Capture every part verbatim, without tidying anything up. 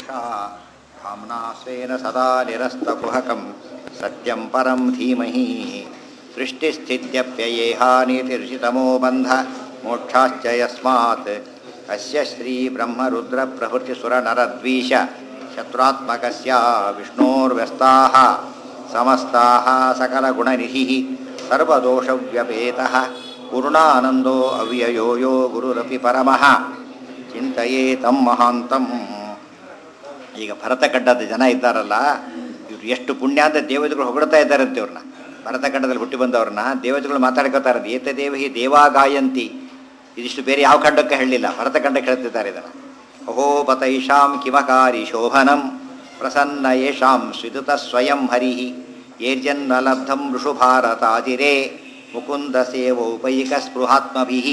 यथा धाम्ना स्वेन सदा निरस्तकुहकं सत्यं परं धीमहि सृष्टिस्थित्यप्ययेहानीतिर्षितमो बन्ध मोक्षाश्च यस्मात् अस्य श्रीब्रह्मरुद्रप्रभृतिसुरनरद्वीष शत्रुत्मकस्य विष्णोर्व्यस्ताः समस्ताः सकलगुणनिधिः सर्वदोषव्यपेतः पूर्णानन्दो अव्ययो यो गुरुरपि परमः ಚಿಂತೆಯೇತಂ ಮಹಾಂತಂ. ಈಗ ಭರತಖಂಡದ ಜನ ಇದ್ದಾರಲ್ಲ, ಇವ್ರು ಎಷ್ಟು ಪುಣ್ಯ ಅಂತ ದೇವತೆಗಳು ಹೊಗಳ್ತಾ ಇದ್ದಾರಂತೆ ಇವ್ರನ್ನ. ಭರತಖಂಡದಲ್ಲಿ ಹುಟ್ಟಿ ಬಂದವ್ರನ್ನ ದೇವತೆಗಳು ಮಾತಾಡ್ಕೋತಾರಂತೆ. ಏತದೇವಹಿ ದೇವಾಗಾಯಂತಿ. ಇದಿಷ್ಟು ಬೇರೆ ಯಾವ ಖಂಡಕ್ಕೆ ಹೇಳಲಿಲ್ಲ, ಭರತಖಂಡಕ್ಕೆ ಹೇಳ್ತಿದ್ದಾರೆ ಇದನ್ನು. ಅಹೋ ಬತೈಷಾಂ ಕಿಮಕಾರಿ ಶೋಭನಂ ಪ್ರಸನ್ನ ಯೇಷಾಂ ಸ್ವಿದುತ ಸ್ವಯಂ ಹರಿ ಏರ್ಜನ್ನ ಲಬ್ಧಂ ಋಷು ಭಾರತಾಜಿರೇ ಮುಕುಂದ ಸೇವೋಪೈಕ ಸ್ಪೃಹಾತ್ಮಭಿಃ.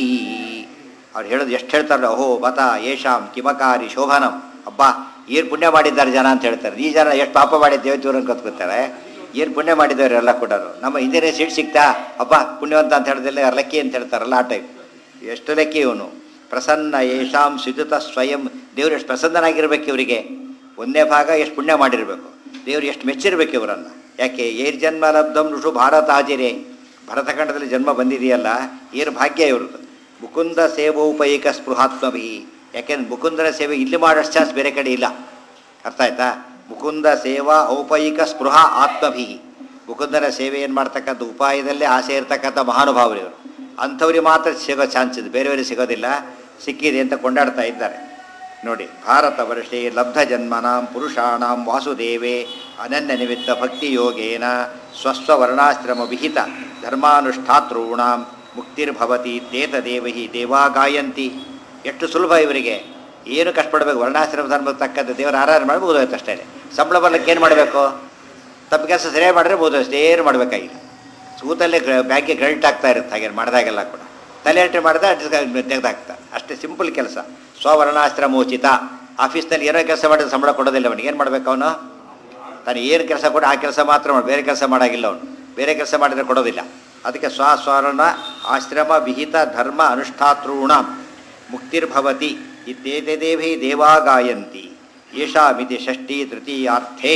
ಅವ್ರು ಹೇಳೋದು ಎಷ್ಟು ಹೇಳ್ತಾರಲ್ಲ, ಅಹೋ ಬತ ಯೇಷಾಂ ಕಿಮಕಾರಿ ಶೋಭನಂ. ಅಬ್ಬಾ ಏನು ಪುಣ್ಯ ಮಾಡಿದ್ದಾರೆ ಜನ ಅಂತ ಹೇಳ್ತಾರೆ. ಈ ಜನ ಎಷ್ಟು ಪಾಪ ಮಾಡಿ ದೇವತೆಯವ್ರನ್ನ ಕತ್ಕೊತಾರೆ. ಏನು ಪುಣ್ಯ ಮಾಡಿದವರು ಎಲ್ಲ ಕೊಟ್ಟರು. ನಮ್ಮ ಹಿಂದಿನ ಸೀಟ್ ಸಿಗ್ತಾ ಅಬ್ಬಾ ಪುಣ್ಯವಂತ ಅಂತ ಹೇಳಿದ್ರೆ ಲಕ್ಕಿ ಅಂತ ಹೇಳ್ತಾರಲ್ಲ, ಆ ಟೈಪ್. ಎಷ್ಟು ಲೆಕ್ಕಿ ಇವನು. ಪ್ರಸನ್ನ ಯೇಷಾಂ ಸ್ವಿದುತ ಸ್ವಯಂ. ದೇವ್ರು ಎಷ್ಟು ಪ್ರಸನ್ನನಾಗಿರ್ಬೇಕು ಇವರಿಗೆ. ಒಂದೇ ಭಾಗ ಎಷ್ಟು ಪುಣ್ಯ ಮಾಡಿರಬೇಕು, ದೇವ್ರು ಎಷ್ಟು ಮೆಚ್ಚಿರ್ಬೇಕು ಇವರನ್ನು. ಯಾಕೆ ಏರ್ ಜನ್ಮ ಲಬ್ಧಂ ಋಷು ಭಾರತಾಜಿರೇ. ಭರತಖಂಡದಲ್ಲಿ ಜನ್ಮ ಬಂದಿದೆಯಲ್ಲ, ಏನು ಭಾಗ್ಯ ಇವ್ರದ್ದು. ಮುಕುಂದ ಸೇವೋಪೈಕ ಸ್ಪೃಹಾತ್ಮಭಿ. ಯಾಕೆಂದ್ರೆ ಮುಕುಂದನ ಸೇವೆ ಇಲ್ಲಿ ಮಾಡೋಷ್ಟು ಚಾನ್ಸ್ ಬೇರೆ ಕಡೆ ಇಲ್ಲ. ಅರ್ಥ ಆಯ್ತಾ? ಮುಕುಂದ ಸೇವಾ ಔಪೈಕ ಸ್ಪೃಹ ಆತ್ಮಭಿ. ಮುಕುಂದನ ಸೇವೆ ಏನು ಮಾಡ್ತಕ್ಕಂಥ ಉಪಾಯದಲ್ಲೇ ಆಸೆ ಇರ್ತಕ್ಕಂಥ ಮಹಾನುಭಾವರು ಇವರು. ಅಂಥವ್ರಿಗೆ ಮಾತ್ರ ಸಿಗೋ ಚಾನ್ಸ್ ಇದೆ, ಬೇರೆಯವರಿಗೆ ಸಿಗೋದಿಲ್ಲ. ಸಿಕ್ಕಿದೆ ಅಂತ ಕೊಂಡಾಡ್ತಾ ಇದ್ದಾರೆ ನೋಡಿ. ಭಾರತ ವರ್ಷೇ ಲಬ್ಧ ಜನ್ಮನಾಂ ಪುರುಷಾಣಾಂ ವಾಸುದೇವೇ ಅನನ್ಯ ನಿಮಿತ್ತ ಭಕ್ತಿ ಯೋಗೇನ ಸ್ವಸ್ವ ವರ್ಣಾಶ್ರಮ ವಿಹಿತ ಧರ್ಮಾನುಷ್ಠಾತॄಣಾಂ ಮುಕ್ತಿರ್ಭವತಿ ತೇತದೇವಹಿ ದೇವಾಗಾಯಂತಿ. ಎಷ್ಟು ಸುಲಭ ಇವರಿಗೆ, ಏನು ಕಷ್ಟಪಡಬೇಕು. ವರ್ಣಾಶ್ರಮ ಧರ್ಮಕ್ಕೆ ತಕ್ಕಂಥ ದೇವರ ಆರಾಧನೆ ಮಾಡಿ ಮುಗಿದೋಯ್ತು ಅಷ್ಟೇ. ಸಂಬಳ ಬರ್ಲಿಕ್ಕೆ ಏನು ಮಾಡಬೇಕು? ತಮ್ಮ ಕೆಲಸ ಸರಿಯಾಗಿ ಮಾಡಿದ್ರೆ ಮುಗಿದೋಯ್ತು, ಏನು ಮಾಡಬೇಕಾಗಿಲ್ಲ. ಸೂತಲ್ಲೇ ಬ್ಯಾಂಕಿಗೆ ಕ್ರೆಡಿಟ್ ಆಗ್ತಾ ಇರುತ್ತೆ. ಹಾಗೇನು ಮಾಡಿದಾಗೆಲ್ಲ ಕೂಡ ತಲೆ ಎಂಟ್ರಿ ಮಾಡಿದ ತೆಗೆದಾಗ್ತಾ ಅಷ್ಟೇ. ಸಿಂಪಲ್ ಕೆಲಸ. ಸ್ವವರ್ಣಾಶ್ರಮೋಚಿತ. ಆಫೀಸ್ನಲ್ಲಿ ಏನೋ ಕೆಲಸ ಮಾಡಿದ್ರೆ ಸಂಬಳ ಕೊಡೋದಿಲ್ಲ ಅವನಿಗೆ. ಏನು ಮಾಡಬೇಕು ಅವನು? ತಾನು ಏನು ಕೆಲಸ ಕೊಟ್ಟು ಆ ಕೆಲಸ ಮಾತ್ರ ಮಾಡಿ, ಬೇರೆ ಕೆಲಸ ಮಾಡೋಂಗಿಲ್ಲ ಅವನು. ಬೇರೆ ಕೆಲಸ ಮಾಡಿದರೆ ಕೊಡೋದಿಲ್ಲ. ಅದಕ್ಕೆ ಸ್ವಸ್ವರ್ಣ ಆಶ್ರಮ ವಿಹಿತ ಧರ್ಮ ಅನುಷ್ಠಾತॄಣಾಂ ಮುಕ್ತಿರ್ಭವತಿ ಇತ್ಯೇತದೇವಹಿ ದೇವಾಗಾಯಂತಿ ಯೇಷಾಮಿತಿ ಷಷ್ಠಿ ತೃತೀಯಾರ್ಥೇ.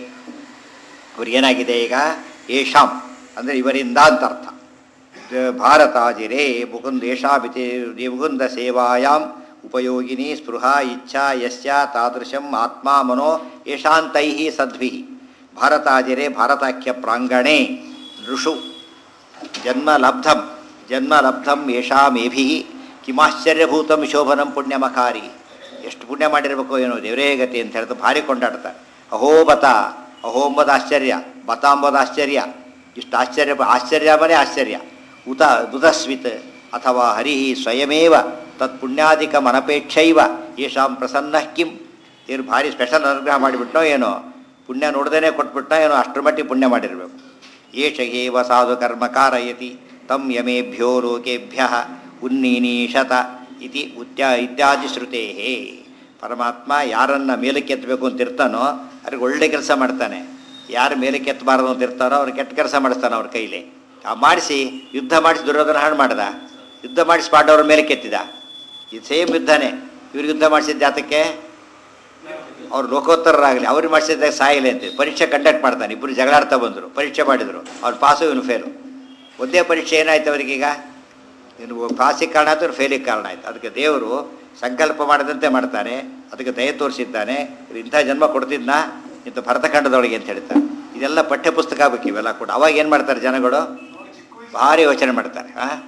ಅವ್ರಿಗೇನಾಗಿದೆ ಈಗ? ಯೇಷಾಂ ಅಂದರೆ ಇವರಿಂದ ಅಂತ ಅರ್ಥ. ಭಾರತಾಜಿರೇ ಮುಕುಂದ ಯೇಷಾಮಿತಿ ಮುಕುಂದ ಸೇವಾಯಾಂ ಉಪಯೋಗಿನಿ ಸ್ಪೃಹ ಇಚ್ಛಾ ಯಸ್ಯ ತಾದೃಶಂ ಆತ್ಮ ಮನೋ ಯೇಷಾಂತೈ ಸದ್ಭಿ. ಭಾರತಾಜಿರೇ ಭಾರತಾಖ್ಯ ಪ್ರಾಂಗಣೆ ಋಷು ಜನ್ಮ ಲಬ್ಧಂ ಜನ್ಮ ಲಬ್ಧಂ ಯೇಷಾಮೇಭಿ ಕಿಮಾಶ್ಚರ್ಯಭೂತಂ ಶೋಭನಂ ಪುಣ್ಯಮಕಾರಿ. ಎಷ್ಟು ಪುಣ್ಯ ಮಾಡಿರಬೇಕು ಏನೋ ದೇವರೇ ಗತಿ ಅಂತ ಹೇಳ್ತಾ ಭಾರಿ ಕೊಂಡಾಡ್ತಾರೆ. ಅಹೋ ಬತ. ಅಹೋ ಅಂಬದ ಆಶ್ಚರ್ಯ, ಬತ ಅಂಬದ ಆಶ್ಚರ್ಯ. ಇಷ್ಟು ಆಶ್ಚರ್ಯ, ಆಶ್ಚರ್ಯಮನೇ ಆಶ್ಚರ್ಯ. ಉತ ಉದಸ್ವಿತ್ ಅಥವಾ ಹರಿ ಸ್ವಯಮೇವ ತತ್ ಪುಣ್ಯಾಧಿಕಮನಪೇಕ್ಷೈವ ಯೇಷಾಂ ಪ್ರಸನ್ನ ಕಿಂ. ಇವ್ರು ಭಾರಿ ಸ್ಪೆಷಲ್ ಅನುಗ್ರಹ ಮಾಡಿಬಿಟ್ನೋ ಏನೋ, ಪುಣ್ಯ ನೋಡ್ದೇ ಕೊಟ್ಬಿಟ್ನೋ ಏನೋ, ಅಷ್ಟರ ಮಟ್ಟಿಗೆ ಪುಣ್ಯ ಮಾಡಿರಬೇಕು. ಏಷ ಏವ ಸಾಧು ಕರ್ಮ ಕಾರಯತಿ ತಂ ಯಮೇಭ್ಯೋ ಲೋಕೇಭ್ಯ ಉನ್ನೀನೀಶತ ಇತಿ ಉತ್ಯಾ ಇತ್ಯಾದಿ ಶ್ರುತೇ. ಪರಮಾತ್ಮ ಯಾರನ್ನು ಮೇಲಕ್ಕೆ ಎತ್ತಬೇಕು ಅಂತ ಇರ್ತಾನೋ ಅವ್ರಿಗೆ ಒಳ್ಳೆ ಕೆಲಸ ಮಾಡ್ತಾನೆ. ಯಾರು ಮೇಲಕ್ಕೆ ಎತ್ತಬಾರದು ಅಂತ ಇರ್ತಾನೋ ಅವ್ರು ಕೆಟ್ಟ ಕೆಲಸ ಮಾಡಿಸ್ತಾನೆ ಅವ್ರ ಕೈಲಿ. ಆ ಮಾಡಿಸಿ ಯುದ್ಧ ಮಾಡಿಸಿ ದುರ್ಯೋಧನ ಹಾಳು ಮಾಡ್ದ. ಯುದ್ಧ ಮಾಡಿಸಿ ಪಾಂಡವ್ರ ಮೇಲಕ್ಕೆ ಎತ್ತಿದ. ಇದು ಸೇಮ್ ಯುದ್ಧನೇ. ಇವ್ರಿಗೆ ಯುದ್ಧ ಮಾಡಿಸಿದ ಜಾತಕ್ಕೆ ಅವ್ರು ಲೋಕೋತ್ತರರಾಗಲಿ, ಅವ್ರಿಗೆ ಮಾಡಿಸಿದ್ದಾಗ ಸಾಯಿಲೆ ಅಂತ ಪರೀಕ್ಷೆ ಕಂಡಕ್ಟ್ ಮಾಡ್ತಾನೆ. ಇಬ್ಬರು ಜಗಳಾಡ್ತಾ ಬಂದರು, ಪರೀಕ್ಷೆ ಮಾಡಿದರು. ಅವ್ರು ಪಾಸು, ಇವನು ಫೇಲು. ಒಂದೇ ಪರೀಕ್ಷೆ ಏನಾಯ್ತು ಅವರಿಗೀಗ? ಇನ್ನು ಪಾಸಿಗೆ ಕಾರಣ ಆಯ್ತು, ಇವ್ರು ಫೇಲಿಗೆ ಕಾರಣ ಆಯಿತು. ಅದಕ್ಕೆ ದೇವರು ಸಂಕಲ್ಪ ಮಾಡಿದಂತೆ ಮಾಡ್ತಾನೆ. ಅದಕ್ಕೆ ದಯ ತೋರಿಸಿದ್ದಾನೆ. ಇಂಥ ಜನ್ಮ ಕೊಡ್ತಿದ್ನ ಇಂಥ ಭರತಖಂಡದೊಳಗೆ ಅಂತ ಹೇಳ್ತಾರೆ. ಇದೆಲ್ಲ ಪಠ್ಯ ಪುಸ್ತಕ ಬೇಕು ಇವೆಲ್ಲ ಕೂಡ. ಅವಾಗ ಏನು ಮಾಡ್ತಾರೆ ಜನಗಳು? ಭಾರಿ ಯೋಚನೆ ಮಾಡ್ತಾರೆ. ಹಾಂ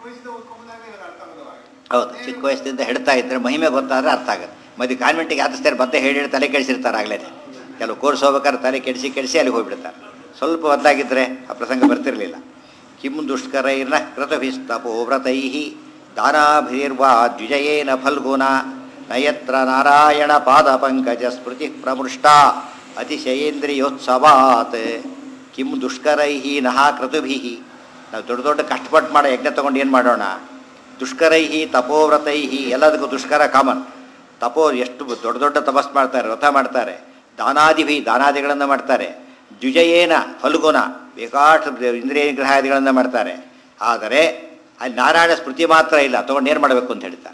ಹೌದು, ಚಿಕ್ಕ ವಯಸ್ಸಿಂದ ಹೇಳ್ತಾ ಇದ್ದರೆ ಮಹಿಮೆ ಗೊತ್ತಾದರೆ ಅರ್ಥ ಆಗುತ್ತೆ. ಮದುವೆ ಕಾನ್ವೆಂಟಿಗೆ ಆದಿಸ್ತಾರೆ, ಮತ್ತೆ ಹೇಳಿ ಹೇಳಿ ತಲೆ ಕೆಡಿಸಿರ್ತಾರೆ. ಆಗಲೇ ಕೆಲವು ಕೋರ್ಸ್ ಹೋಗ್ಬೇಕಾದ್ರೆ ತಲೆ ಕೆಡಿಸಿ ಕೆಡಿಸಿ ಅಲ್ಲಿಗೆ ಹೋಗ್ಬಿಡ್ತಾರೆ. ಸ್ವಲ್ಪ ಬದಲಾಗಿದ್ದರೆ ಆ ಪ್ರಸಂಗ ಬರ್ತಿರಲಿಲ್ಲ. ಕಿಂ ದುಷ್ಕರೈರ್ನ ಕೃತಭಿಸ್ತಪೋ ವ್ರತೈ ದಾನಾಭಿರ್ವಾ ದ್ವಿಜಯೇನ ಫಲ್ಗುಣ ನಯತ್ರ ನಾರಾಯಣ ಪಾದ ಪಂಕಜ ಸ್ಮೃತಿ ಪ್ರಮೃಷ್ಟ ಅತಿಶಯೇಂದ್ರಿಯೋತ್ಸವಾತ್. ಕಿಂ ದುಷ್ಕರೈ ನಃ ಕ್ರತುಭಿ. ನಾವು ದೊಡ್ಡ ದೊಡ್ಡ ಕಷ್ಟಪಟ್ಟು ಮಾಡೋ ಯಜ್ಞ ತೊಗೊಂಡು ಏನು ಮಾಡೋಣ? ದುಷ್ಕರೈ ತಪೋವ್ರತೈ. ಎಲ್ಲದಕ್ಕೂ ದುಷ್ಕರ ಕಾಮನ್. ತಪೋ ಎಷ್ಟು ದೊಡ್ಡ ದೊಡ್ಡ ತಪಸ್ ಮಾಡ್ತಾರೆ, ವ್ರತ ಮಾಡ್ತಾರೆ. ದಾನಾದಿಭಿ ದಾನಾದಿಗಳನ್ನು ಮಾಡ್ತಾರೆ. ದ್ವಿಜಯೇನ ಫಲ್ಗುಣ ಬೇಕಾಷ್ಟು ಇಂದ್ರಿಯ ನಿಗ್ರಹಾದಿಗಳನ್ನು ಮಾಡ್ತಾರೆ. ಆದರೆ ಅಲ್ಲಿ ನಾರಾಯಣ ಸ್ಮೃತಿ ಮಾತ್ರ ಇಲ್ಲ. ತೊಗೊಂಡು ಏನು ಮಾಡಬೇಕು ಅಂತ ಹೇಳ್ತಾರೆ.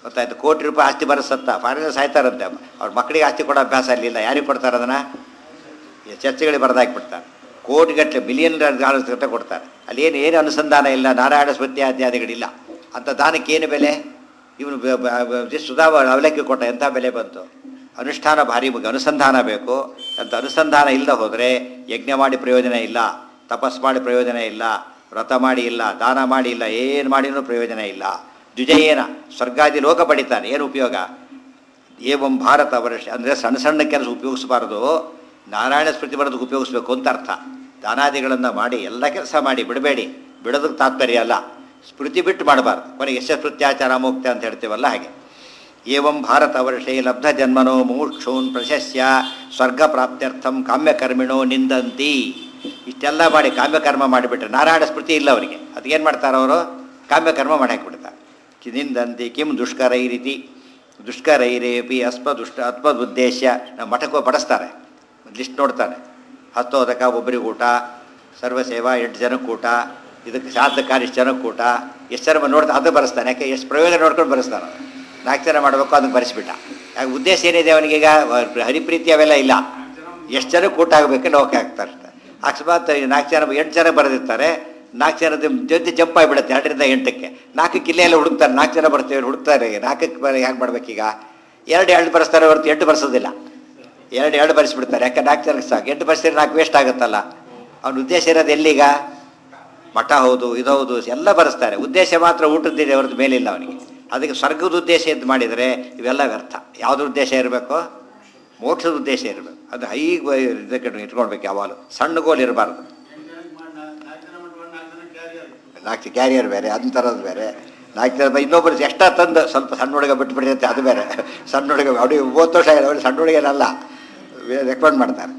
ಗೊತ್ತಾಯ್ತು. ಕೋಟಿ ರೂಪಾಯಿ ಆಸ್ತಿ ಬರೆಸತ್ತ ಫಾರಿನರ್ ಸಾಯ್ತಾರಂತೆ, ಅವ್ರ ಮಕ್ಕಳಿಗೆ ಆಸ್ತಿ ಕೊಡೋ ಅಭ್ಯಾಸ ಅಲ್ಲಿಲ್ಲ. ಯಾರಿಗೆ ಕೊಡ್ತಾರೆ ಅದನ್ನು? ಚರ್ಚೆಗಳಿಗೆ ಬರೆದಾಕ್ಬಿಡ್ತಾರೆ. ಕೋಟಿಗಟ್ಟಲೆ ಮಿಲಿಯನ್ ಡಾಲರ್ಸ್ ಗಟ್ಟಲೆ ಕೊಡ್ತಾರೆ. ಅಲ್ಲಿ ಏನು ಏನು ಅನುಸಂಧಾನ ಇಲ್ಲ, ನಾರಾಯಣ ಸ್ಮೃತಿ ಇತ್ಯಾದಿಗಳಿಲ್ಲ. ಅಂಥ ದಾನಕ್ಕೆ ಏನು ಬೆಲೆ? ಇವನು ಸುಧಾ ಅವಲಕ್ಕಿ ಕೊಟ್ಟ ಎಂಥ ಬೆಲೆ ಬಂತು? ಅನುಷ್ಠಾನ ಭಾರಿ ಬಗ್ಗೆ ಅನುಸಂಧಾನ ಬೇಕು. ಅಂತ ಅನುಸಂಧಾನ ಇಲ್ಲದೆ ಹೋದರೆ ಯಜ್ಞ ಮಾಡಿ ಪ್ರಯೋಜನ ಇಲ್ಲ, ತಪಸ್ ಮಾಡಿ ಪ್ರಯೋಜನ ಇಲ್ಲ, ವ್ರತ ಮಾಡಿ ಇಲ್ಲ, ದಾನ ಮಾಡಿ ಇಲ್ಲ, ಏನು ಮಾಡಿನೂ ಪ್ರಯೋಜನ ಇಲ್ಲ. ದ್ವಿಜಯೇನ ಸ್ವರ್ಗಾದಿ ಲೋಕ ಪಡಿತಾನೆ, ಏನು ಉಪಯೋಗ? ಏವಂ ಭಾರತ ವರ್ಷ ಅಂದರೆ ಸಣ್ಣ ಸಣ್ಣ ಕೆಲಸ ಉಪಯೋಗಿಸಬಾರ್ದು, ನಾರಾಯಣ ಸ್ಮೃತಿ ಬರೋದಕ್ಕೆ ಉಪಯೋಗಿಸ್ಬೇಕು ಅಂತ ಅರ್ಥ. ದಾನಾದಿಗಳನ್ನು ಮಾಡಿ ಎಲ್ಲ ಕೆಲಸ ಮಾಡಿ ಬಿಡಬೇಡಿ, ಬಿಡೋದಕ್ಕೆ ತಾತ್ಪರ್ಯ ಅಲ್ಲ. ಸ್ಮೃತಿ ಬಿಟ್ಟು ಮಾಡಬಾರ್ದು. ಕೊನೆಗೆ ಯಶ ಸ್ಮೃತ್ಯಾಚಾರ ಮುಕ್ತ ಅಂತ ಹೇಳ್ತೀವಲ್ಲ ಹಾಗೆ. ಏವಂ ಭಾರತ ವರ್ಷೇ ಲಬ್ಧ ಜನ್ಮನೋ ಮುಮುಕ್ಷೂನ್ ಪ್ರಶಸ್ಯ ಸ್ವರ್ಗ ಪ್ರಾಪ್ತ್ಯರ್ಥಂ ಕಾಮ್ಯಕರ್ಮಿಣೋ ನಿಂದಂತಿ. ಇಷ್ಟೆಲ್ಲ ಮಾಡಿ ಕಾಮ್ಯಕರ್ಮ ಮಾಡಿಬಿಟ್ರೆ ನಾರಾಯಣ ಸ್ಮೃತಿ ಇಲ್ಲ ಅವರಿಗೆ. ಅದಕ್ಕೇನು ಮಾಡ್ತಾರೆ ಅವರು? ಕಾಮ್ಯಕರ್ಮ ಮಾಡಿ ಹಾಕಿಬಿಡ್ತಾರೆ. ನಿಂದಂತಿ ಕಿಂ ದುಷ್ಕರೈರಿತಿ ದುಷ್ಕರೈರೇಪಿ ಅಸ್ಪ ದುಷ್ಟ ಅತ್ಮದ್ ಉದ್ದೇಶ. ನಾವು ಮಠಕ್ಕೆ ಬಡಿಸ್ತಾರೆ, ಲಿಸ್ಟ್ ನೋಡ್ತಾನೆ. ಹತ್ತೋದಕ ಒಬ್ಬರಿಗೆ ಊಟ, ಸರ್ವಸೇವಾ ಎಂಟು ಜನಕ್ಕೆ ಊಟ, ಇದಕ್ಕೆ ಶಾಸ್ತ್ರಕಾರ ಇಷ್ಟು ಜನಕ್ಕೆ ಊಟ, ಎಷ್ಟು ಜನ ನೋಡ್ತಾ ಅದು ಬರೆಸ್ತಾನೆ. ಯಾಕೆ ಎಷ್ಟು ಪ್ರಯೋಜನ ನೋಡ್ಕೊಂಡು ಬರೆಸ್ತಾನೆ. ನಾಲ್ಕು ಜನ ಮಾಡಬೇಕು ಅದಕ್ಕೆ ಬರೆಸ್ಬಿಟ್ಟ. ಯಾಕೆ ಉದ್ದೇಶ ಏನಿದೆ ಅವನಿಗೀಗ? ಹರಿಪ್ರೀತಿ ಅವೆಲ್ಲ ಇಲ್ಲ. ಎಷ್ಟು ಜನಕ್ಕೆ ಊಟ ಆಗಬೇಕು ನೋಕೆ ಆಗ್ತಾರೆ. ಅಕಸ್ಮಾತ್ ನಾಲ್ಕು ಜನ ಎಂಟು ಜನ ಬರೆದಿರ್ತಾರೆ, ನಾಲ್ಕು ಜನದ ಜೊತೆ ಜಂಪ್ ಆಗಿಬಿಡುತ್ತೆ ಎರಡರಿಂದ ಎಂಟಕ್ಕೆ. ನಾಲ್ಕು ಕಿಲ್ಲೆಲ್ಲ ಹುಡುಕ್ತಾರೆ, ನಾಲ್ಕು ಜನ ಬರ್ತೇವೆ ಹುಡುಕ್ತಾರೆ. ನಾಲ್ಕಕ್ಕೆ ಬರ ಹೇಗೆ ಮಾಡ್ಬೇಕೀಗ? ಎರಡು ಎರಡು ಬರೆಸ್ತಾರೆ ಹೊರತು ಎಂಟು ಬರೆಸೋದಿಲ್ಲ. ಎರಡು ಎರಡು ಬರೆಸ್ಬಿಡ್ತಾರೆ. ಯಾಕೆ ನಾಲ್ಕು ಜನಕ್ಕೆ ಸಾಕು. ಎಂಟು ಬರೆಸಿದ್ರೆ ನಾಲ್ಕು ವೇಸ್ಟ್ ಆಗುತ್ತಲ್ಲ. ಅವನ ಉದ್ದೇಶ ಇರೋದು ಎಲ್ಲಿಗ? ಮಠ ಹೌದು, ಇದೌದು ಎಲ್ಲ ಬರೆಸ್ತಾರೆ. ಉದ್ದೇಶ ಮಾತ್ರ ಊಟದ್ದಿದೆ ಹೊರತು ಮೇಲಿಲ್ಲ ಅವನಿಗೆ. ಅದಕ್ಕೆ ಸ್ವರ್ಗದ ಉದ್ದೇಶ ಎದ್ದು ಮಾಡಿದರೆ ಇವೆಲ್ಲ ವ್ಯರ್ಥ. ಯಾವುದ್ರ ಉದ್ದೇಶ ಇರಬೇಕು? ಮೋಕ್ಷದ ಉದ್ದೇಶ ಇರಬೇಕು. ಅದು ಹೈ ಇದಕ್ಕೆ ಇಟ್ಕೊಳ್ಬೇಕು ಯಾವಾಗಲೂ. ಸಣ್ಣ ಗೋಲ್ ಇರಬಾರ್ದು. ನಾಲ್ಕು ಕ್ಯಾರಿಯರ್ ಬೇರೆ, ಅದನ್ನ ತರೋದು ಬೇರೆ. ನಾಲ್ಕು ಜನ ಇನ್ನೊಬ್ಬರು ಎಕ್ಸ್ಟ್ರಾ ತಂದು ಸ್ವಲ್ಪ ಸಣ್ಣ ಹುಡುಗ ಬಿಟ್ಬಿಟ್ಟಿರುತ್ತೆ, ಅದು ಬೇರೆ. ಸಣ್ಣ ಹುಡುಗ ಅವ್ರಿಗೆ ಮೂವತ್ತು ವರ್ಷ ಆಗಿದೆ, ಅವ್ರಿಗೆ ಸಣ್ಣ ಹುಡುಗನಲ್ಲ ರೆಕಮೆಂಡ್ ಮಾಡ್ತಾರೆ.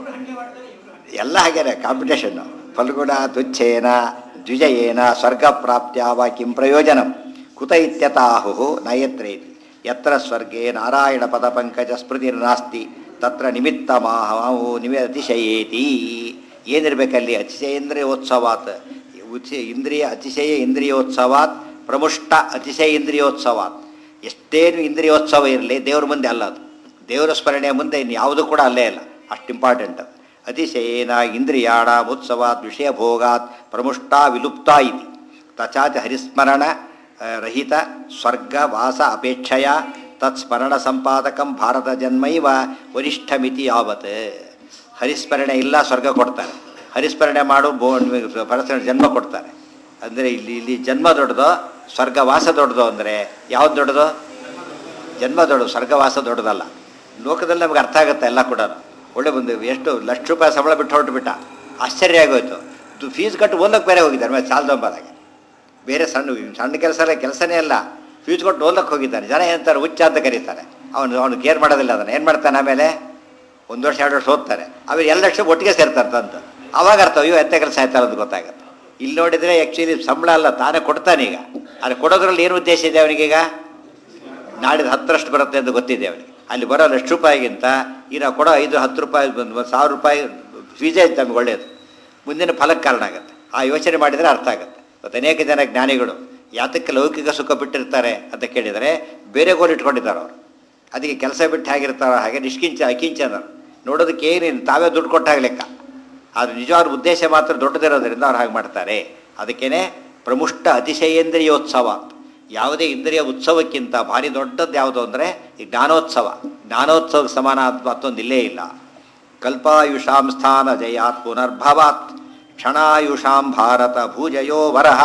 ಎಲ್ಲ ಹಾಗೇನೆ ಕಾಂಪಿಟೇಷನ್ನು. ಫಲ್ಗುಣ ತುಚ್ಛೇನ ದ್ವಿಜಯೇನ ಸ್ವರ್ಗ ಪ್ರಾಪ್ತ್ಯಾವ ಕಿಂ ಪ್ರಯೋಜನಂ ಕುತ ಇತ್ಯತಾಹು ನಯತ್ರೇತಿ ಯತ್ರ ಸ್ವರ್ಗೇ ನಾರಾಯಣ ಪದ ಪಂಕಜ ಸ್ಮೃತಿರ್ನಾಸ್ತಿ ತತ್ರ ನಿಮಿತ್ತ ಮಾಹು ನಿಮಿ ಅತಿಶಯೇತಿ. ಏನಿರಬೇಕಲ್ಲಿ? ಅತಿಶಯೇಂದ್ರಿಯೋತ್ಸವಾತ್ ಉಚ ಇಂದ್ರಿಯ ಅತಿಶಯ ಇಂದ್ರಿಯೋತ್ಸವಾತ್ ಪ್ರಮುಷ್ಟ ಅತಿಶಯ ಇಂದ್ರಿಯೋತ್ಸವಾತ್. ಎಷ್ಟೇನು ಇಂದ್ರಿಯೋತ್ಸವ ಇರಲಿ ದೇವ್ರ ಮುಂದೆ ಅಲ್ಲ ಅದು. ದೇವರ ಸ್ಮರಣೆಯ ಮುಂದೆ ಇನ್ನು ಯಾವುದೂ ಕೂಡ ಅಲ್ಲೇ ಇಲ್ಲ. ಅಷ್ಟು ಇಂಪಾರ್ಟೆಂಟ್. ಅತಿಶಯೇನ ಇಂದ್ರಿಯಾಣ ಉತ್ಸವಾತ್ ವಿಷಯ ಭೋಗಾತ್ ಪ್ರಮುಷ್ಟ ವಿಲುಪ್ತ ಇತಿ ತಚಾಚ ಹರಿಸ್ಮರಣ ರಹಿತ ಸ್ವರ್ಗ ವಾಸ ಅಪೇಕ್ಷೆಯ ತತ್ಸ್ಮರಣ ಸಂಪಾದಕಂ ಭಾರತ ಜನ್ಮೈವ ವರಿಷ್ಠಮಿತಿ ಯಾವತ್. ಹರಿಸ್ಮರಣೆ ಇಲ್ಲ ಸ್ವರ್ಗ ಕೊಡ್ತಾರೆ, ಹರಿಸ್ಮರಣೆ ಮಾಡು ಬೋ ಪರಸ್ಪರ ಜನ್ಮ ಕೊಡ್ತಾರೆ. ಅಂದರೆ ಇಲ್ಲಿ ಇಲ್ಲಿ ಜನ್ಮ ದೊಡ್ಡದೋ ಸ್ವರ್ಗವಾಸ ದೊಡ್ಡದೋ? ಅಂದರೆ ಯಾವ್ದು ದೊಡ್ಡದೋ? ಜನ್ಮ ದೊಡ್ಡದು, ಸ್ವರ್ಗವಾಸ ದೊಡ್ಡದಲ್ಲ. ಲೋಕದಲ್ಲಿ ನಮಗೆ ಅರ್ಥ ಆಗುತ್ತೆ ಎಲ್ಲ ಕೂಡ. ಒಳ್ಳೆ ಬಂದು ಎಷ್ಟು ಲಕ್ಷ ರೂಪಾಯಿ ಸಂಬಳ ಬಿಟ್ಟು ಹೊರಟುಬಿಟ್ಟ, ಆಶ್ಚರ್ಯ ಆಗೋಯ್ತು. ಫೀಸ್ ಕಟ್ಟು ಓದಕ್ಕೆ ಬೇರೆ ಹೋಗಿದ್ದಾರೆ, ಮೇಲೆ ಸಾಲದೊಂಬದಾಗೆ ಬೇರೆ ಸಣ್ಣ ಸಣ್ಣ ಕೆಲಸ ಎಲ್ಲ ಕೆಲಸನೇ ಅಲ್ಲ, ಫೀಸ್ ಕೊಟ್ಟು ಓದಕ್ಕೆ ಹೋಗಿದ್ದಾನೆ. ಜನ ಏನಂತಾರೆ? ಹುಚ್ಚ ಅಂತ ಕರೀತಾರೆ. ಅವನು ಅವನು ಕೇರ್ ಮಾಡೋದಿಲ್ಲ. ಅದನ್ನು ಏನು ಮಾಡ್ತಾನೆ? ಆಮೇಲೆ ಒಂದು ವರ್ಷ ಎರಡು ವರ್ಷ ಓದ್ತಾರೆ, ಆಮೇಲೆ ಎಲ್ಲ ಲಕ್ಷ ಒಟ್ಟಿಗೆ ಸೇರ್ತಾರೆ ಅಂತ. ಅವಾಗ ಅರ್ಥ ಅಯ್ಯೋ ಎಂಥ ಕೆಲಸ ಆಯ್ತಾರೆ ಅಂತ ಗೊತ್ತಾಗುತ್ತೆ. ಇಲ್ಲಿ ನೋಡಿದರೆ ಆ್ಯಕ್ಚುಲಿ ಸಂಬಳ ಅಲ್ಲ, ತಾನೇ ಕೊಡ್ತಾನೆ. ಈಗ ಅದು ಕೊಡೋದ್ರಲ್ಲಿ ಏನು ಉದ್ದೇಶ ಇದೆ ಅವನಿಗೀಗ? ನಾಡಿದ ಹತ್ತರಷ್ಟು ಬರುತ್ತೆ ಅಂತ ಗೊತ್ತಿದೆ ಅವನಿಗೆ. ಅಲ್ಲಿ ಬರೋ ಲಕ್ಷ ರೂಪಾಯಿಗಿಂತ ಈ ನಾವು ಕೊಡೋ ಐದು ಹತ್ತು ರೂಪಾಯಿ ಒಂದು ಸಾವಿರ ರೂಪಾಯಿ ಫೀಸೇ ಇತ್ತು ನಮ್ಗೆ ಒಳ್ಳೆಯದು, ಮುಂದಿನ ಫಲಕ್ಕೆ ಕಾರಣ ಆಗುತ್ತೆ. ಆ ಯೋಚನೆ ಮಾಡಿದರೆ ಅರ್ಥ ಆಗುತ್ತೆ. ಮತ್ತು ಅನೇಕ ಜನ ಜ್ಞಾನಿಗಳು ಯಾತಕ್ಕೆ ಲೌಕಿಕ ಸುಖ ಬಿಟ್ಟಿರ್ತಾರೆ ಅಂತ ಕೇಳಿದರೆ ಬೇರೆ ಗೋಲು ಇಟ್ಕೊಂಡಿದ್ದಾರೆ ಅವರು. ಅದಕ್ಕೆ ಕೆಲಸ ಬಿಟ್ಟು ಹೇಗಿರ್ತಾರೋ ಹಾಗೆ ನಿಷ್ಕಿಂಚ ಅಕಿಂಚನರು ನೋಡೋದಕ್ಕೆ ಏನೇನು ತಾವೇ ದುಡ್ಡು ಕೊಟ್ಟಾಗ ಲೆಕ್ಕ. ಆದರೆ ನಿಜವಾದ ಉದ್ದೇಶ ಮಾತ್ರ ದೊಡ್ಡದಿರೋದ್ರಿಂದ ಅವ್ರು ಹಾಗೆ ಮಾಡ್ತಾರೆ. ಅದಕ್ಕೇ ಪ್ರಮುಷ್ಟ ಅತಿಶಯೇಂದ್ರಿಯೋತ್ಸವ. ಯಾವುದೇ ಇಂದ್ರಿಯ ಉತ್ಸವಕ್ಕಿಂತ ಭಾರಿ ದೊಡ್ಡದ್ದು ಯಾವುದು ಅಂದರೆ ಈ ಜ್ಞಾನೋತ್ಸವ. ಜ್ಞಾನೋತ್ಸವಕ್ಕೆ ಸಮಾನ ಮತ್ತೊಂದು ಇಲ್ಲೇ ಇಲ್ಲ. ಕಲ್ಪಾಯುಷಾಂ ಸ್ಥಾನ ಜಯಾತ್ ಪುನರ್ಭವಾತ್ ಕ್ಷಣಾಯುಷಾಂ ಭಾರತ ಭೂಜಯೋ ವರಹ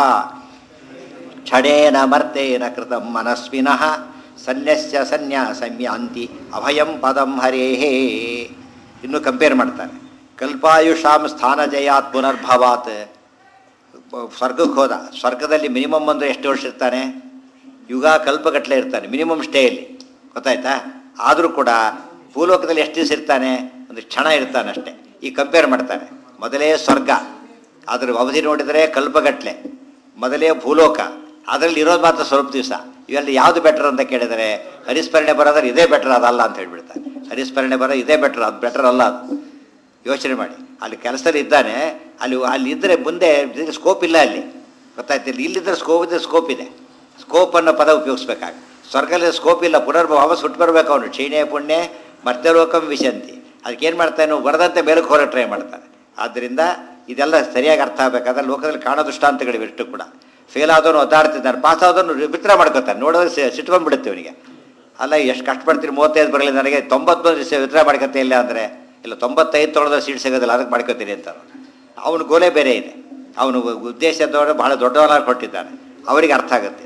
ಕ್ಷಣೇನ ಮರ್ತೇನ ಕೃತಂ ಮನಸ್ವಿನಃ ಸನ್ಯಸ್ಯ ಸನ್ಯಾಸಮ್ಯಾಂತಿ ಅಭಯಂ ಪದಂ ಹರೇಹೇ. ಇನ್ನು ಕಂಪೇರ್ ಮಾಡ್ತಾರೆ. ಕಲ್ಪಾಯುಷಾಂ ಸ್ಥಾನ ಜಯಾತ್ ಪುನರ್ಭವಾತ್. ಸ್ವರ್ಗಕ್ಕೆ ಹೋದ, ಸ್ವರ್ಗದಲ್ಲಿ ಮಿನಿಮಮ್ ಅಂದರೆ ಎಷ್ಟು ವರ್ಷ ಇರ್ತಾನೆ? ಯುಗ ಕಲ್ಪಗಟ್ಟಲೆ ಇರ್ತಾನೆ ಮಿನಿಮಮ್ ಸ್ಟೇಯಲ್ಲಿ, ಗೊತ್ತಾಯ್ತಾ? ಆದರೂ ಕೂಡ ಭೂಲೋಕದಲ್ಲಿ ಎಷ್ಟು ದಿವಸ ಇರ್ತಾನೆ? ಒಂದು ಕ್ಷಣ ಇರ್ತಾನೆ ಅಷ್ಟೇ. ಈಗ ಕಂಪೇರ್ ಮಾಡ್ತಾನೆ. ಮೊದಲೇ ಸ್ವರ್ಗ, ಅದ್ರ ಅವಧಿ ನೋಡಿದರೆ ಕಲ್ಪಗಟ್ಟಲೆ. ಮೊದಲೇ ಭೂಲೋಕ, ಅದರಲ್ಲಿ ಇರೋದು ಮಾತ್ರ ಸ್ವಲ್ಪ ದಿವಸ. ಇವೆಲ್ಲ ಯಾವುದು ಬೆಟರ್ ಅಂತ ಕೇಳಿದರೆ ಹರಿಸ್ಮರಣೆ ಬರೋದ್ರೆ ಇದೇ ಬೆಟರ್, ಅದಲ್ಲ ಅಂತ ಹೇಳ್ಬಿಡ್ತಾನೆ. ಹರಿಸ್ಮರಣೆ ಬರೋ ಇದೇ ಬೆಟರ್, ಅದು ಬೆಟರ್ ಅಲ್ಲ. ಅದು ಯೋಚನೆ ಮಾಡಿ. ಅಲ್ಲಿ ಕೆಲಸದಲ್ಲಿ ಇದ್ದಾನೆ, ಅಲ್ಲಿ ಅಲ್ಲಿ ಇದ್ದರೆ ಮುಂದೆ ಸ್ಕೋಪ್ ಇಲ್ಲ ಅಲ್ಲಿ, ಗೊತ್ತಾಯ್ತಿಲ್ಲ. ಇಲ್ಲಿದ್ದರೆ ಸ್ಕೋಪ್ ಇದ್ದರೆ ಸ್ಕೋಪ್ ಇದೆ. ಸ್ಕೋಪ್ ಅನ್ನೋ ಪದ ಉಪಯೋಗಿಸ್ಬೇಕಾಗ ಸ್ವರ್ಗದಲ್ಲಿ ಸ್ಕೋಪ್ ಇಲ್ಲ, ಪುನರ್ ವಾಪಸ್ ಹುಟ್ಟು ಬರಬೇಕು ಅವನು. ಕ್ಷೀಣೆ ಪುಣ್ಯ ಮರ್ತ್ಯಲೋಕಂ ವಿಶಂತಿ. ಅದಕ್ಕೇನು ಮಾಡ್ತಾನೆ, ಬರದಂತೆ ಮೇಲಕ್ಕೆ ಹೋಗೋ ಟ್ರೈ ಮಾಡ್ತಾನೆ. ಆದ್ದರಿಂದ ಇದೆಲ್ಲ ಸರಿಯಾಗಿ ಅರ್ಥ ಆಗಬೇಕಾದ್ರೆ ಲೋಕದಲ್ಲಿ ಕಾಣೋ ದೃಷ್ಟಾಂತಗಳಿವೆ ಇಷ್ಟು ಕೂಡ. ಫೇಲ್ ಆದವನು ಒದ್ದಾಡ್ತಿದ್ದಾನೆ, ಪಾಸ್ ಆದವನು ವಿತ್ರ ಮಾಡ್ಕೊತಾನೆ. ನೋಡೋದ್ರೆ ಸಿಟ್ಕೊಂಡ್ಬಿಡುತ್ತೆ ಅವನಿಗೆ. ಅಲ್ಲ ಎಷ್ಟು ಕಷ್ಟಪಡ್ತೀರಿ, ಮೂವತ್ತೈದು ಬರಲಿ ನನಗೆ ತೊಂಬತ್ತೊಂದು ವಿತ್ರ ಮಾಡ್ಕೊತ ಇಲ್ಲ ಅಂದರೆ, ಇಲ್ಲ ತೊಂಬತ್ತೈದು ತೊಗೊಳೋದು ಸೀಟ್ ಸಿಗೋದಿಲ್ಲ ಅದಕ್ಕೆ ಮಾಡ್ಕೊತೀನಿ ಅಂತ. ಅವನ ಗೋಲೆ ಬೇರೆ ಇದೆ, ಅವನು ಉದ್ದೇಶದವರು ಭಾಳ ದೊಡ್ಡವನಾಗಿ ಕೊಟ್ಟಿದ್ದಾನೆ, ಅವರಿಗೆ ಅರ್ಥ ಆಗುತ್ತೆ.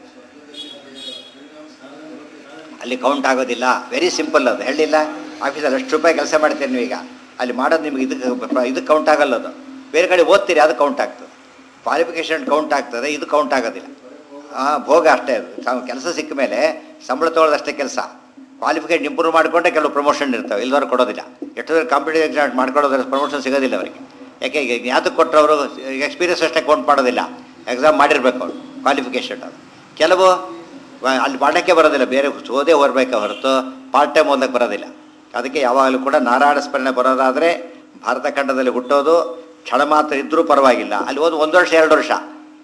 ಅಲ್ಲಿ ಕೌಂಟ್ ಆಗೋದಿಲ್ಲ. ವೆರಿ ಸಿಂಪಲ್ ಅದು. ಹೇಳಿಲ್ಲ ಆಫೀಸಲ್ಲಿ ಅಷ್ಟು ರೂಪಾಯಿ ಕೆಲಸ ಮಾಡ್ತೀರಿ ನೀವು, ಈಗ ಅಲ್ಲಿ ಮಾಡೋದು ನಿಮ್ಗೆ ಇದಕ್ಕೆ ಇದಕ್ಕೆ ಕೌಂಟ್ ಆಗಲ್ಲ. ಅದು ಬೇರೆ ಕಡೆ ಓದ್ತೀರಿ, ಅದು ಕೌಂಟ್ ಆಗ್ತದೆ. ಕ್ವಾಲಿಫಿಕೇಷನ್ ಕೌಂಟ್ ಆಗ್ತದೆ, ಇದು ಕೌಂಟ್ ಆಗೋದಿಲ್ಲ. ಹಾಂ, ಭೋಗ ಅಷ್ಟೇ. ಅದು ಕೆಲಸ ಸಿಕ್ಕ ಮೇಲೆ ಸಂಬಳ ತೊಗೊಳ್ಳೋದಷ್ಟೇ ಕೆಲಸ. ಕ್ವಾಲಿಫಿಕೇಷನ್ ಇಂಪ್ರೂವ್ ಮಾಡಿಕೊಂಡ್ರೆ ಕೆಲವು ಪ್ರಮೋಷನ್ ಇರ್ತವೆ, ಇಲ್ಲದವ್ರು ಕೊಡೋದಿಲ್ಲ. ಎಷ್ಟೊಂದು ಕಾಂಪಿಟೇಟಿವ್ ಎಕ್ಸಾಮ್ ಮಾಡ್ಕೊಡೋದ್ರೆ ಪ್ರಮೋಷನ್ ಸಿಗೋದಿಲ್ಲ ಅವರಿಗೆ. ಯಾಕೆ, ಈಗ ಯಾತಕ್ಕೆ ಕೊಟ್ಟರು ಅವರು ಎಕ್ಸ್ಪೀರಿಯನ್ಸ್ ಅಷ್ಟೇ ಕೌಂಟ್ ಮಾಡೋದಿಲ್ಲ, ಎಕ್ಸಾಮ್ ಮಾಡಿರ್ಬೇಕು ಅವರು ಕ್ವಾಲಿಫಿಕೇಷನ್. ಅದು ಕೆಲವು ಅಲ್ಲಿ ಮಾಡೋಕ್ಕೆ ಬರೋದಿಲ್ಲ, ಬೇರೆ ಓದೇ ಓದಬೇಕೆ ಹೊರತು ಪಾರ್ಟ್ ಟೈಮ್ ಓದಕ್ಕೆ ಬರೋದಿಲ್ಲ. ಅದಕ್ಕೆ ಯಾವಾಗಲೂ ಕೂಡ ನಾರಾಯಣ ಸ್ಮರಣೆ ಬರೋದಾದರೆ ಭಾರತ ಖಂಡದಲ್ಲಿ ಹುಟ್ಟೋದು ಕ್ಷಣ ಮಾತ್ರ ಇದ್ದರೂ ಪರವಾಗಿಲ್ಲ. ಅಲ್ಲಿ ಓದಿ ಒಂದು ವರ್ಷ ಎರಡು ವರ್ಷ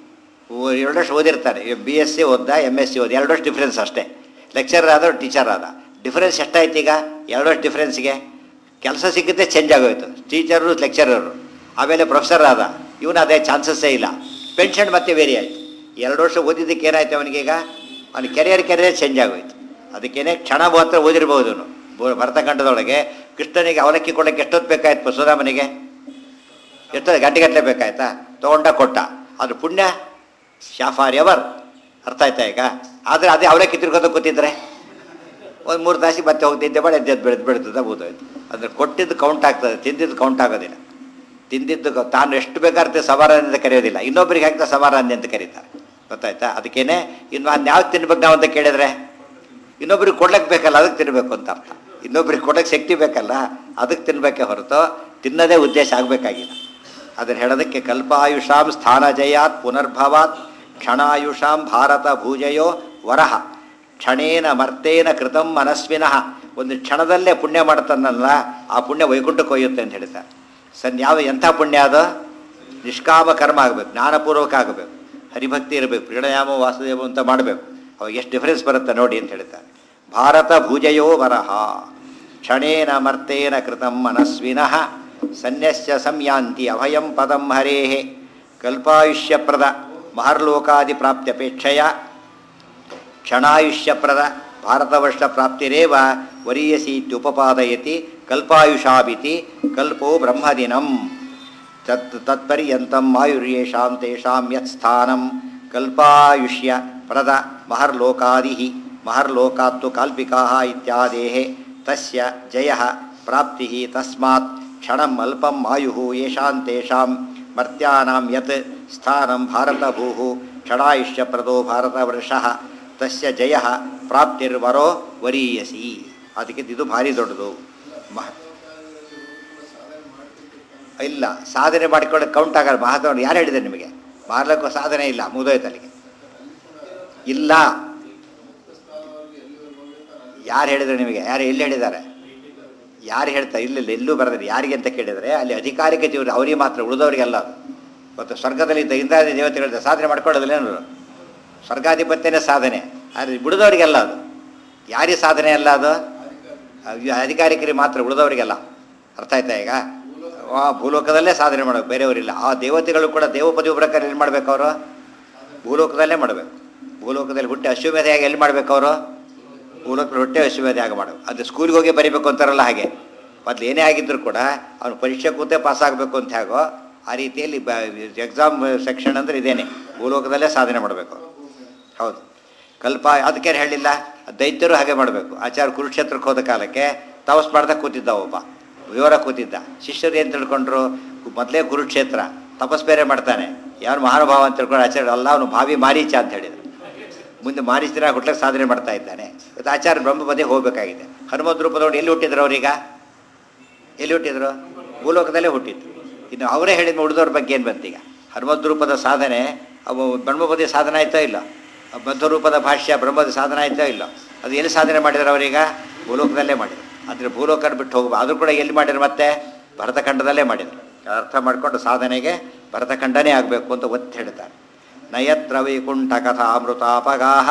ಎರಡು ವರ್ಷ ಓದಿರ್ತಾರೆ. ಬಿ ಎಸ್ ಸಿ ಓದ್ದ, ಎಮ್ ಎಸ್ ಸಿ ಓದಿ, ಎರಡು ವರ್ಷ ಡಿಫ್ರೆನ್ಸ್ ಅಷ್ಟೇ. ಲೆಕ್ಚರರ್ ಆದ, ಟೀಚರ್ ಆದ, ಡಿಫ್ರೆನ್ಸ್ ಎಷ್ಟಾಯ್ತು ಈಗ? ಎರಡು ವರ್ಷ ಡಿಫ್ರೆನ್ಸ್ಗೆ ಕೆಲಸ ಸಿಕ್ಕಿದ್ದೆ ಚೇಂಜ್ ಆಗೋಯ್ತು. ಟೀಚರು ಲೆಕ್ಚರರು, ಆಮೇಲೆ ಪ್ರೊಫೆಸರ್ ಆದ, ಇವನು ಅದೇ ಚಾನ್ಸಸ್ಸೇ ಇಲ್ಲ. ಪೆನ್ಷನ್ ಮತ್ತೆ ವೇರಿ ಆಯಿತು. ಎರಡು ವರ್ಷ ಓದಿದ್ದಕ್ಕೆ ಏನಾಯ್ತು ಅವನಿಗೀಗ? ಅವನ ಕೆರಿಯರ್ ಕೆರಿಯರ್ ಚೇಂಜ್ ಆಗೋಯ್ತು. ಅದಕ್ಕೇನೆ ಕ್ಷಣ ಮಾತ್ರ ಓದಿರ್ಬೋದು ಅವನು. ಭರತಖಂಡದೊಳಗೆ ಕೃಷ್ಣನಿಗೆ ಅವಲಕ್ಕಿ ಕೊಡೋಕ್ಕೆ ಎಷ್ಟೊತ್ತು ಬೇಕಾಯ್ತು? ಸುಧಾಮನಿಗೆ ಎಷ್ಟೊತ್ತು ಗಂಟೆಗಟ್ಟಲೆ ಬೇಕಾಯ್ತಾ? ತೊಗೊಂಡ ಕೊಟ್ಟ. ಅದ್ರ ಪುಣ್ಯ ಶಾಫಾರ್ ಎವರ್. ಅರ್ಥ ಆಯ್ತಾ ಈಗ? ಆದರೆ ಅದೇ ಅವಲಕ್ಕಿ ತಿರ್ಗೋದು ಕೂತಿದ್ರೆ ಒಂದು ಮೂರು ತಾಸಿಗೆ ಮತ್ತೆ ಹೋಗ್ತಿದ್ದೆ ಮಾಡಿ ಎದ್ದು ಬೆಳೆದು ಬೆಳೆದ ಬೋದಾಯ್ತು. ಅಂದರೆ ಕೊಟ್ಟಿದ್ದು ಕೌಂಟ್ ಆಗ್ತದೆ, ತಿಂದಿದ್ದು ಕೌಂಟ್ ಆಗೋದಿಲ್ಲ. ತಿಂದಿದ್ದು ತಾನು ಎಷ್ಟು ಬೇಕಾದ್ರೆ ಸವಾರಾನ್ಯ ಅಂತ ಕರೆಯೋದಿಲ್ಲ, ಇನ್ನೊಬ್ಬರಿಗೆ ಹಾಕ್ತಾ ಸವಾರಾನ್ಯ ಅಂತ ಕರೀತಾರೆ. ಗೊತ್ತಾಯ್ತಾ? ಅದಕ್ಕೇನೆ ಇನ್ನು ಅದು ಯಾವ್ದು ತಿನ್ಬೇಕು ನಾವು ಅಂತ ಕೇಳಿದ್ರೆ, ಇನ್ನೊಬ್ರಿಗೆ ಕೊಡ್ಲಿಕ್ಕೆ ಬೇಕಲ್ಲ, ಅದಕ್ಕೆ ತಿನ್ನಬೇಕು ಅಂತ ಅರ್ಥ. ಇನ್ನೊಬ್ರಿಗೆ ಕೊಡೋಕ್ಕೆ ಶಕ್ತಿ ಬೇಕಲ್ಲ, ಅದಕ್ಕೆ ತಿನ್ನಬೇಕೆ ಹೊರತು ತಿನ್ನೋದೇ ಉದ್ದೇಶ ಆಗಬೇಕಾಗಿಲ್ಲ. ಅದನ್ನು ಹೇಳೋದಕ್ಕೆ ಕಲ್ಪಾಯುಷಾಂ ಸ್ಥಾನ ಜಯಾತ್ ಪುನರ್ಭವಾತ್ ಕ್ಷಣಾಯುಷಾಂ ಭಾರತ ಭೂಜಯೋ ವರಹ ಕ್ಷಣೇನ ಮರ್ತೇನ ಕೃತಂ ಮನಸ್ವಿನಃ. ಒಂದು ಕ್ಷಣದಲ್ಲೇ ಪುಣ್ಯ ಮಾಡ್ತಾನಲ್ಲ, ಆ ಪುಣ್ಯ ವೈಕುಂಠಕ್ಕೆ ಒಯ್ಯುತ್ತೆ ಅಂತ ಹೇಳ್ತಾರೆ. ಸನ್ ಯಾವ ಎಂಥ ಪುಣ್ಯ ಅದು? ನಿಷ್ಕಾಮ ಕರ್ಮ ಆಗಬೇಕು, ಜ್ಞಾನಪೂರ್ವಕ ಆಗಬೇಕು, ಹರಿಭಕ್ತಿ ಇರಬೇಕು, ಪ್ರಣಯಾಮ ವಾಸುದೇವ ಅಂತ ಮಾಡಬೇಕು. ಅವಾಗ ಎಷ್ಟು ಡಿಫರೆನ್ಸ್ ಬರುತ್ತೆ ನೋಡಿ ಅಂತ ಹೇಳ್ತಾರೆ. ಭಾರತ ಭುಜಯೋ ವರಹ ಕ್ಷಣೇನ ಮರ್ತೇನ ಕೃತಂ ಮನಸ್ವಿನಃ ಸನ್ಯಸ್ಯ ಸಂಯಾಂತಿ ಅಭಯಂ ಪದಂ ಹರೇಃ ಕಲ್ಪಾಯುಷ್ಯಪ್ರದ ಮಹರ್ಲೋಕಾದಿ ಪ್ರಾಪ್ತ್ಯಪೇಕ್ಷೆಯ ಕ್ಷಣಾಯುಷ್ಯಪ್ರದ ಭಾರತವರ್ಷ ಪ್ರಾಪ್ತಿರೇವ ವರೀಯಸೀತ್ಯುಪಪಾದಯತಿ ಕಲ್ಪಾಯುಷಾಭಿತಿ ಕಲ್ಪೋ ಬ್ರಹ್ಮದಿನಂ ತತ್ ತತ್ಪರ್ಯಂತಂ ಆಯುರ್ಯೇಷಾಂ ತೇಷಾಂ ಯತ್ ಸ್ಥಾನಂ ಕಲ್ಪಾಯುಷ್ಯ ಪ್ರದ ಮಹರ್ಲೋಕಾದಿಃ ಮಹರ್ಲೋಕಾತ್ತು ಕಾಲ್ಪಿಕಾಃ ಇತ್ಯಾದೇಃ ತಸ್ಯ ಜಯಃ ಪ್ರಾಪ್ತಿಃ ತಸ್ಮಾತ್ ಕ್ಷಣಂ ಅಲ್ಪಂ ಆಯುಃ ಯೇಷಾಂ ತೇಷಾಂ ಮರ್ತ್ಯಾನಾಂ ಯತ್ ಸ್ಥಾನಂ ಭಾರತಭೂಃ ಕ್ಷಣಾಯುಷ್ಯಪ್ರದೋ ಭಾರತವರ್ಷಃ ತಸ್ಯ ಜಯಃ ಪ್ರಾಪ್ತಿರ್ವರೋ ವರೀಯಸಿ. ಅದಕ್ಕೆ ಇದು ಭಾರಿ ದೊಡ್ಡದು. ಮಹ ಇಲ್ಲ, ಸಾಧನೆ ಮಾಡಿಕೊಳ್ಳೋಕೆ ಕೌಂಟ್ ಆಗಲ್ಲ. ಮಹಾತ್ಮ ಯಾರು ಹೇಳಿದ್ದಾರೆ ನಿಮಗೆ? ಮಾರ್ಲಕ್ಕೂ ಸಾಧನೆ ಇಲ್ಲ, ಮುಗಿದೋಯ್ತಲ್ಲಿಗೆ ಇಲ್ಲ. ಯಾರು ಹೇಳಿದ್ರು ನಿಮಗೆ? ಯಾರು ಎಲ್ಲಿ ಹೇಳಿದ್ದಾರೆ? ಯಾರು ಹೇಳ್ತಾರೆ? ಇಲ್ಲ, ಎಲ್ಲೂ ಬರೆದಿಲ್ಲ. ಯಾರಿಗೆ ಅಂತ ಕೇಳಿದರೆ ಅಲ್ಲಿ ಅಧಿಕಾರಿಕ ಜೀವನ ಅವರಿಗೆ ಮಾತ್ರ, ಉಳಿದವರಿಗೆಲ್ಲ. ಅದು ಮತ್ತು ಸ್ವರ್ಗದಲ್ಲಿ ಇಂದ್ರಾದಿ ದೇವತೆಗಳಿಂದ ಸಾಧನೆ ಮಾಡ್ಕೊಳ್ಳೋದಿಲ್ಲ ಏನರು. ಸ್ವರ್ಗಾಧಿಪತ್ಯನೇ ಸಾಧನೆ, ಆದರೆ ಉಳಿದವರಿಗೆಲ್ಲ ಅದು. ಯಾರಿಗೆ ಸಾಧನೆ ಅಲ್ಲ ಅದು? ಅಧಿಕಾರಿಕರಿಗೆ ಮಾತ್ರ, ಉಳಿದವರಿಗೆಲ್ಲ. ಅರ್ಥ ಆಯ್ತಾ ಈಗ? ಆ ಭೂಲೋಕದಲ್ಲೇ ಸಾಧನೆ ಮಾಡಬೇಕು, ಬೇರೆಯವರಿಲ್ಲ. ಆ ದೇವತೆಗಳು ಕೂಡ ದೇವಪದಿ ಪ್ರಕಾರ ಎಲ್ಲಿ ಮಾಡಬೇಕು? ಅವರು ಭೂಲೋಕದಲ್ಲೇ ಮಾಡಬೇಕು. ಭೂಲೋಕದಲ್ಲಿ ಹುಟ್ಟಿ ಅಶ್ವಮೇಧಯಾಗ ಎಲ್ಲಿ ಮಾಡಬೇಕು? ಅವರು ಭೂಲೋಕದಲ್ಲಿ ಹುಟ್ಟೆ ಅಶ್ವಮೇಧಯಾಗ ಮಾಡಬೇಕು. ಅದು ಸ್ಕೂಲ್ಗೆ ಹೋಗಿ ಬರೀಬೇಕು ಅಂತಾರಲ್ಲ, ಹಾಗೆ ಮೊದಲು ಏನೇ ಆಗಿದ್ದರೂ ಕೂಡ ಅವನು ಪರೀಕ್ಷೆ ಕೂತೇ ಪಾಸ್ ಆಗಬೇಕು ಅಂತ ಹೇಗೋ ಆ ರೀತಿಯಲ್ಲಿ ಬ ಎಕ್ಸಾಮ್ ಸೆಕ್ಷನ್ ಅಂದರೆ ಇದೇನೆ, ಭೂಲೋಕದಲ್ಲೇ ಸಾಧನೆ ಮಾಡಬೇಕು. ಹೌದು, ಕಲ್ಪ ಅದಕ್ಕೆ ಹೇಳಿಲ್ಲ. ದೈತ್ಯರು ಹಾಗೆ ಮಾಡಬೇಕು. ಆಚಾರ್ಯ ಕುರುಕ್ಷೇತ್ರಕ್ಕೆ ಹೋದ ಕಾಲಕ್ಕೆ ತಪಸ್ ಮಾಡ್ದಾಗ ಕೂತಿದ್ದ ಒಬ್ಬ, ವಿವರ ಕೂತಿದ್ದ. ಶಿಷ್ಯರು ಏನು ತಿಳ್ಕೊಂಡ್ರು? ಮೊದಲೇ ಕುರುಕ್ಷೇತ್ರ, ತಪಸ್ ಬೇರೆ ಮಾಡ್ತಾನೆ, ಯಾರು ಮಹಾನುಭಾವ ಅಂತ ತಿಳ್ಕೊಂಡು ಆಚಾರ್ಯ ಅಲ್ಲ, ಅವನು ಭಾವಿ ಮಾರೀಚ ಅಂತ ಹೇಳಿದರು. ಮುಂದೆ ಮಾರೀಚನ ಹುಟ್ಲಕ್ಕೆ ಸಾಧನೆ ಮಾಡ್ತಾ ಇದ್ದಾನೆ. ಇವತ್ತು ಆಚಾರ್ಯ ಬ್ರಹ್ಮಪದೇ ಹೋಗಬೇಕಾಗಿದೆ. ಹನುಮದ್ ರೂಪದವ್ರು ಎಲ್ಲಿ ಹುಟ್ಟಿದ್ರು? ಅವ್ರೀಗ ಎಲ್ಲಿ ಹುಟ್ಟಿದ್ರು? ಭೂಲೋಕದಲ್ಲೇ ಹುಟ್ಟಿದ್ರು. ಇನ್ನು ಅವರೇ ಹೇಳಿದ ಉಳಿದವ್ರ ಬಗ್ಗೆ ಏನು ಬಂತೀಗ? ಹನುಮದ್ ರೂಪದ ಸಾಧನೆ ಅವು ಬ್ರಹ್ಮಪದಿ ಸಾಧನ ಆಯ್ತೋ ಇಲ್ಲ? ಬದ್ಧರೂಪದ ಭಾಷ್ಯ ಬ್ರಹ್ಮದ ಸಾಧನ ಆಯ್ತೋ ಇಲ್ಲ? ಅದು ಎಲ್ಲಿ ಸಾಧನೆ ಮಾಡಿದ್ರು ಅವರೀಗ? ಭೂಲೋಕದಲ್ಲೇ ಮಾಡಿದರು. ಆದರೆ ಭೂಲೋಕ ಬಿಟ್ಟು ಹೋಗ್ಬೋದು. ಆದರೂ ಕೂಡ ಎಲ್ಲಿ ಮಾಡಿದ್ರು? ಮತ್ತೆ ಭರತಖಂಡದಲ್ಲೇ ಮಾಡಿದರು. ಅರ್ಥ ಮಾಡಿಕೊಂಡು ಸಾಧನೆಗೆ ಭರತಖಂಡನೇ ಆಗಬೇಕು ಅಂತ ಒತ್ತಿ ಹೇಳ್ತಾರೆ. ನಯತ್ರ ವೈಕುಂಠ ಕಥಾಮೃತಾಪಗಾಹ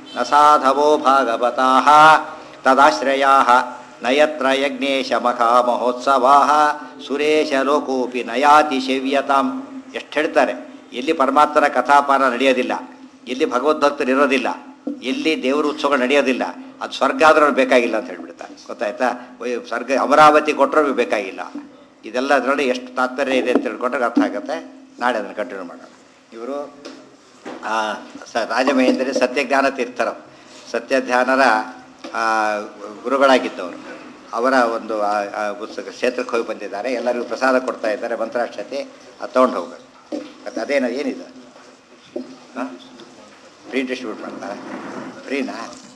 ನ ಸಾಧವೋ ಭಾಗವತಾಃ ತದಾಶ್ರಯಾಃ ನಯತ್ರ ಯಜ್ಞೇಶ ಮಖಾ ಮಹೋತ್ಸವಾಃ ಸುರೇಶ ಲೋಕೋಪಿ ನಯಾತಿ ಶವ್ಯತಾಂ. ಎಷ್ಟು ಹೇಳ್ತಾರೆ, ಎಲ್ಲಿ ಪರಮಾತ್ಮನ ಕಥಾಪಾನ ನಡೆಯೋದಿಲ್ಲ, ಎಲ್ಲಿ ಭಗವದ್ಭಕ್ತರು ಇರೋದಿಲ್ಲ, ಎಲ್ಲಿ ದೇವರ ಉತ್ಸವಗಳು ನಡೆಯೋದಿಲ್ಲ, ಅದು ಸ್ವರ್ಗ ಆದ್ರೂ ಬೇಕಾಗಿಲ್ಲ ಅಂತ ಹೇಳ್ಬಿಡ್ತಾರೆ. ಗೊತ್ತಾಯ್ತಾ? ಸ್ವರ್ಗ ಅಮರಾವತಿ ಕೊಟ್ಟರು ಬೇಕಾಗಿಲ್ಲ. ಇದೆಲ್ಲ ಅದರಲ್ಲಿ ಎಷ್ಟು ತಾತ್ಪರ್ಯ ಇದೆ ಅಂತ ತಿಳ್ಕೊಂಡ್ರೆ ಅರ್ಥ ಆಗುತ್ತೆ. ನಾಳೆ ಅದನ್ನು ಕಂಟಿನ್ಯೂ ಮಾಡೋಣ. ಇವರು ಸ ರಾಜಮಹೇಂದ್ರಿ ಸತ್ಯಜ್ಞಾನ ತೀರ್ಥರು, ಸತ್ಯಧ್ಯಾನರ ಗುರುಗಳಾಗಿದ್ದವರು. ಅವರ ಒಂದು ಪುಸ್ತಕ ಕ್ಷೇತ್ರಕ್ಕೆ ಹೋಗಿ ಬಂದಿದ್ದಾರೆ. ಎಲ್ಲರಿಗೂ ಪ್ರಸಾದ ಕೊಡ್ತಾ ಇದ್ದಾರೆ, ಮಂತ್ರಾಕ್ಷತೆ. ಅದು ತೊಗೊಂಡು ಹೋಗ್ಬೇಕು. ಮತ್ತು ಅದೇನು ಏನಿದೆ ಹಾಂ ಫ್ರೀ ಡಿಸ್ಟ್ರಿಬ್ಯೂಟ್ ಮಾಡ್ತಾರೆ. ಫ್ರೀನಾ?